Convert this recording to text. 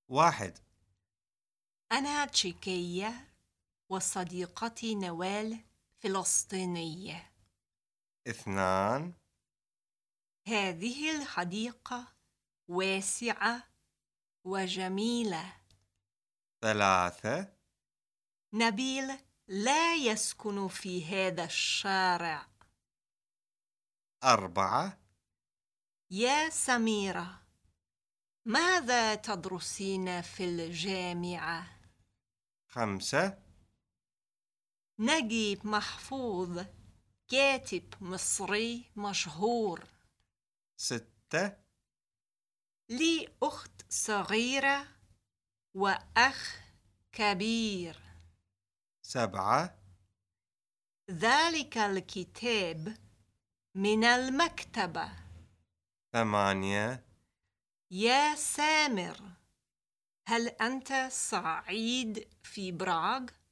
1. أنا تشيكية وصديقتي نوال فلسطينية. 2. هذه الحديقة واسعة وجميلة. 3. نبيل لا يسكن في هذا الشارع. 4. يا سميرة، ماذا تدرسين في الجامعة؟ 5. نجيب محفوظ كاتب مصري مشهور. 6. لي أخت صغيرة وأخ كبير. 7. ذلك الكتاب من المكتبة. 8. يا سامر، هل أنت سعيد في براغ؟